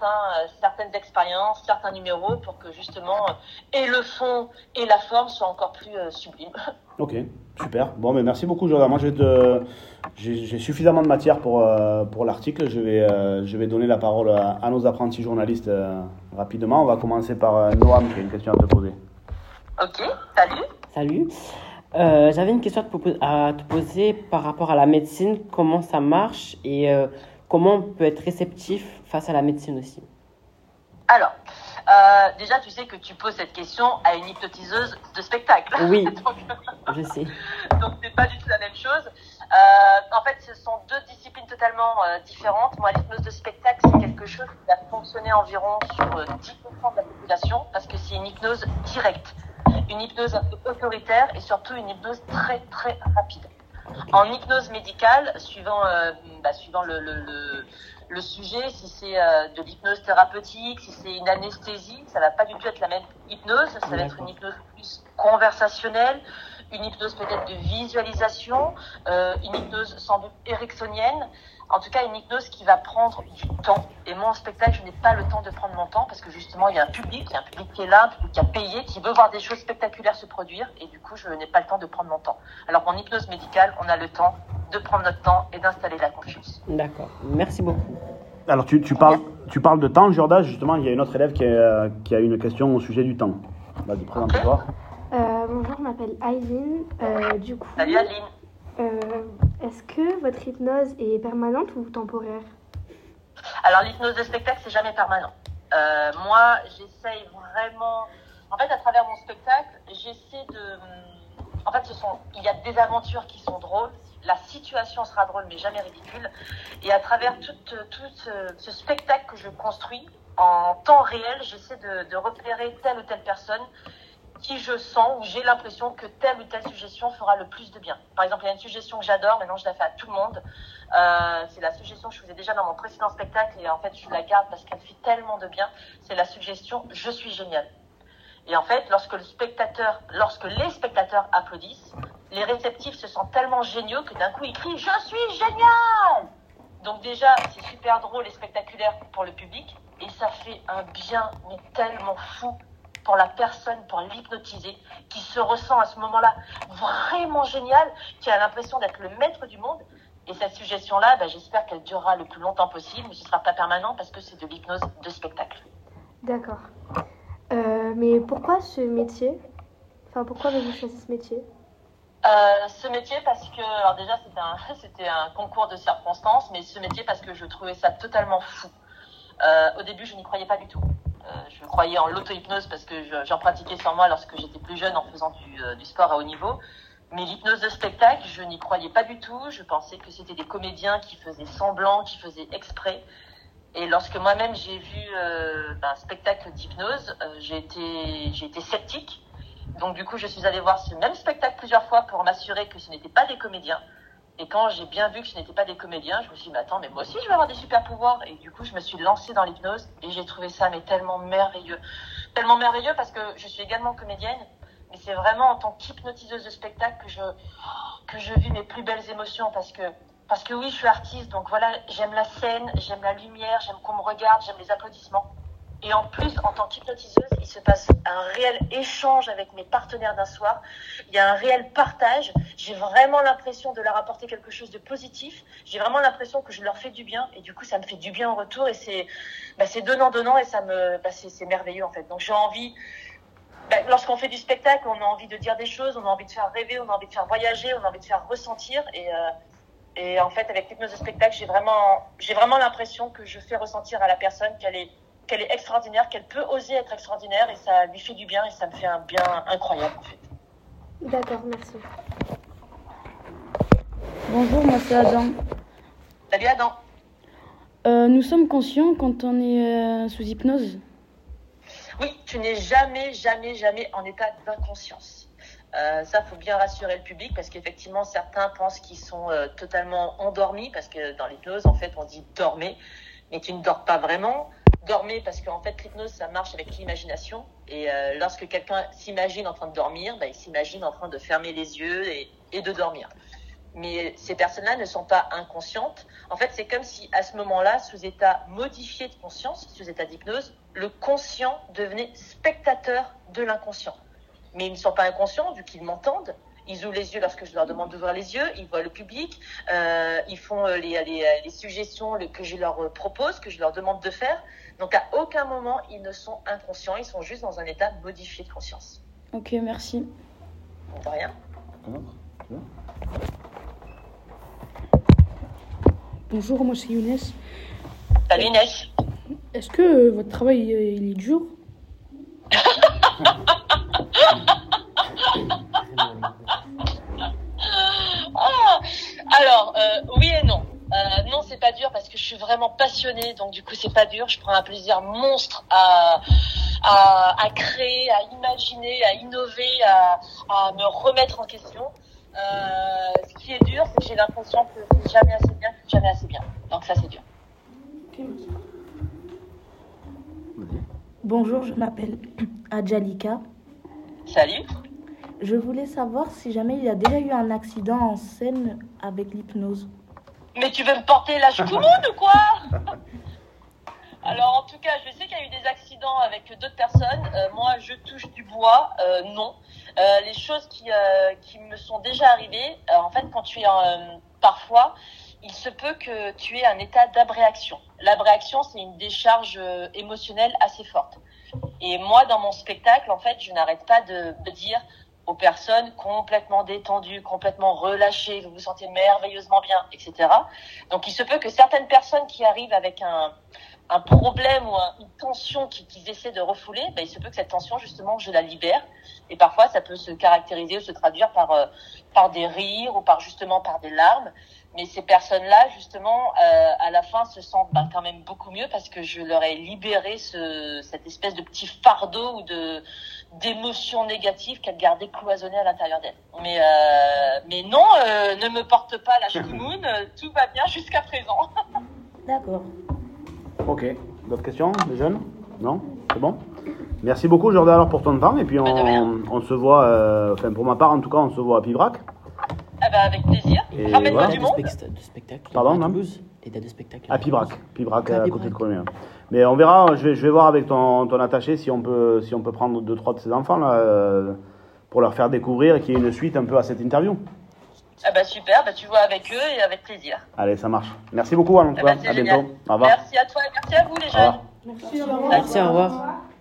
certaines expériences, certains numéros pour que justement et le fond et la forme soient encore plus sublimes. Ok, super. Bon, mais merci beaucoup, Jordan. Moi, j'ai suffisamment de matière pour l'article. Je vais donner la parole à nos apprentis journalistes rapidement. On va commencer par Noam qui a une question à te poser. Ok, salut. Salut. J'avais une question à te poser par rapport à la médecine, comment ça marche et comment on peut être réceptif face à la médecine aussi. Alors, déjà, tu sais que tu poses cette question à une hypnotiseuse de spectacle. Oui, Donc, je sais. donc, c'est pas du tout la même chose. En fait, ce sont deux disciplines totalement différentes. Moi, l'hypnose de spectacle, c'est quelque chose qui va fonctionner environ sur 10% de la population parce que c'est une hypnose directe, une hypnose un peu autoritaire et surtout une hypnose très, très rapide. En hypnose médicale, suivant le sujet, si c'est de l'hypnose thérapeutique, si c'est une anesthésie, ça va pas du tout être la même hypnose, ça va être une hypnose plus conversationnelle, une hypnose peut-être de visualisation, une hypnose sans doute ericksonienne, en tout cas une hypnose qui va prendre du temps. Et moi en spectacle, je n'ai pas le temps de prendre mon temps parce que justement il y a un public qui est là, un public qui a payé, qui veut voir des choses spectaculaires se produire et du coup je n'ai pas le temps de prendre mon temps. Alors qu'en hypnose médicale, on a le temps de prendre notre temps et d'installer la confiance. D'accord, merci beaucoup. Alors, tu parles de temps, Jordan. Justement, il y a une autre élève qui a une question au sujet du temps. Vas-y, présente-toi. Bonjour, je m'appelle Aileen. Salut Aline. Est-ce que votre hypnose est permanente ou temporaire? Alors l'hypnose de spectacle, c'est jamais permanent. Moi, j'essaye vraiment... En fait, à travers mon spectacle, j'essaie de... En fait, il y a des aventures qui sont drôles. La situation sera drôle, mais jamais ridicule. Et à travers tout ce spectacle que je construis, en temps réel, j'essaie de repérer telle ou telle personne qui je sens ou j'ai l'impression que telle ou telle suggestion fera le plus de bien. Par exemple, il y a une suggestion que j'adore, maintenant je la fais à tout le monde. C'est la suggestion que je faisais déjà dans mon précédent spectacle et en fait je la garde parce qu'elle fait tellement de bien. C'est la suggestion « Je suis génial ». Et en fait, lorsque les spectateurs applaudissent, les réceptifs se sentent tellement géniaux que d'un coup ils crient « Je suis génial !» Donc déjà, c'est super drôle et spectaculaire pour le public et ça fait un bien mais tellement fou pour la personne, pour l'hypnotiser, qui se ressent à ce moment-là vraiment génial, qui a l'impression d'être le maître du monde. Et cette suggestion-là, j'espère qu'elle durera le plus longtemps possible, mais ce ne sera pas permanent parce que c'est de l'hypnose de spectacle. D'accord. Mais pourquoi ce métier? Enfin, pourquoi avez-vous choisi ce métier? Ce métier parce que, alors déjà c'était un concours de circonstances, mais ce métier parce que je trouvais ça totalement fou. Au début, je n'y croyais pas du tout. Je croyais en l'auto-hypnose parce que j'en pratiquais sur moi lorsque j'étais plus jeune en faisant du sport à haut niveau. Mais l'hypnose de spectacle, je n'y croyais pas du tout. Je pensais que c'était des comédiens qui faisaient semblant, qui faisaient exprès. Et lorsque moi-même j'ai vu un spectacle d'hypnose, j'ai été sceptique. Donc du coup, je suis allée voir ce même spectacle plusieurs fois pour m'assurer que ce n'étaient pas des comédiens. Et quand j'ai bien vu que ce n'étaient pas des comédiens, je me suis dit, mais attends, mais moi aussi je vais avoir des super pouvoirs. Et du coup, je me suis lancée dans l'hypnose et j'ai trouvé ça tellement merveilleux. Tellement merveilleux parce que je suis également comédienne, mais c'est vraiment en tant qu'hypnotiseuse de spectacle que je vis mes plus belles émotions parce que oui, je suis artiste, donc voilà, j'aime la scène, j'aime la lumière, j'aime qu'on me regarde, j'aime les applaudissements. Et en plus, en tant qu'hypnotiseuse, il se passe un réel échange avec mes partenaires d'un soir. Il y a un réel partage. J'ai vraiment l'impression de leur apporter quelque chose de positif. J'ai vraiment l'impression que je leur fais du bien. Et du coup, ça me fait du bien en retour. Et c'est donnant-donnant et c'est merveilleux en fait. Donc j'ai envie... lorsqu'on fait du spectacle, on a envie de dire des choses, on a envie de faire rêver, on a envie de faire voyager, on a envie de faire ressentir. Et en fait, avec l'hypnose de spectacle, j'ai vraiment l'impression que je fais ressentir à la personne qu'elle est extraordinaire, qu'elle peut oser être extraordinaire et ça lui fait du bien et ça me fait un bien incroyable en fait. D'accord, merci. Bonjour, moi c'est Adam. Salut Adam. Nous sommes conscients quand on est sous hypnose? Oui, tu n'es jamais en état d'inconscience. Ça, faut bien rassurer le public parce qu'effectivement, certains pensent qu'ils sont totalement endormis parce que dans l'hypnose, en fait, on dit dormez, mais tu ne dors pas vraiment. Dormez parce qu'en fait, l'hypnose, ça marche avec l'imagination. Et lorsque quelqu'un s'imagine en train de dormir, il s'imagine en train de fermer les yeux et de dormir. Mais ces personnes-là ne sont pas inconscientes. En fait, c'est comme si, à ce moment-là, sous état modifié de conscience, sous état d'hypnose, le conscient devenait spectateur de l'inconscient. Mais ils ne sont pas inconscients, vu qu'ils m'entendent. Ils ouvrent les yeux lorsque je leur demande d'ouvrir les yeux. Ils voient le public. Ils font les suggestions que je leur propose, que je leur demande de faire. Donc, à aucun moment, ils ne sont inconscients. Ils sont juste dans un état modifié de conscience. Ok, merci. De rien. Bonjour, moi c'est Younes. Salut Inès. Est-ce que votre travail il est dur? Alors, oui et non. Non, c'est pas dur parce que je suis vraiment passionnée, donc du coup c'est pas dur. Je prends un plaisir monstre à créer, à imaginer, à innover, à me remettre en question. Ce qui est dur, c'est que j'ai l'impression que c'est jamais assez bien, que c'est jamais assez bien. Donc ça, c'est dur. Bonjour, je m'appelle Adjalika. Salut. Je voulais savoir si jamais il y a déjà eu un accident en scène avec l'hypnose. Mais tu veux me porter la choucoumoune ou quoi? Alors en tout cas, je sais qu'il y a eu des accidents avec d'autres personnes. Moi, je touche du bois, non. Les choses qui me sont déjà arrivées, en fait, quand tu es parfois, il se peut que tu aies un état d'abréaction. L'abréaction, c'est une décharge émotionnelle assez forte. Et moi, dans mon spectacle, en fait, je n'arrête pas de dire aux personnes complètement détendues, complètement relâchées, vous vous sentez merveilleusement bien, etc. Donc, il se peut que certaines personnes qui arrivent avec un problème ou une tension qu'ils essaient de refouler, ben, il se peut que cette tension, justement, je la libère. Et parfois, ça peut se caractériser ou se traduire par des rires ou par des larmes. Mais ces personnes-là, justement, à la fin, se sentent quand même beaucoup mieux parce que je leur ai libéré cette espèce de petit fardeau ou d'émotions négatives qu'elles gardaient cloisonnées à l'intérieur d'elles. Mais non, ne me porte pas la choumoune, tout va bien jusqu'à présent. D'accord. Ok. D'autres questions, les jeunes? Non? C'est bon? Merci beaucoup, Jordan, alors, pour ton temps. Et puis, on se voit, enfin, pour ma part, en tout cas, on se voit à Pibrac. Ah bah, avec plaisir. Et Ramène-moi voilà. du monde. De spectacle. Pardon, à non Toulouse. Et date de spectacle. À Pibrac. Pibrac, Ah, à côté de Colomiers. Mais on verra, je vais voir avec ton attaché si on peut prendre 2-3 de ses enfants, là, pour leur faire découvrir et qu'il y ait une suite un peu à cette interview. Ah bah super, bah tu vois avec eux et avec plaisir. Allez, ça marche. Merci beaucoup, en tout cas. C'est À génial. bientôt. Au revoir. Merci à toi et merci à vous les Au jeunes. revoir. Merci, au revoir. Merci, au revoir.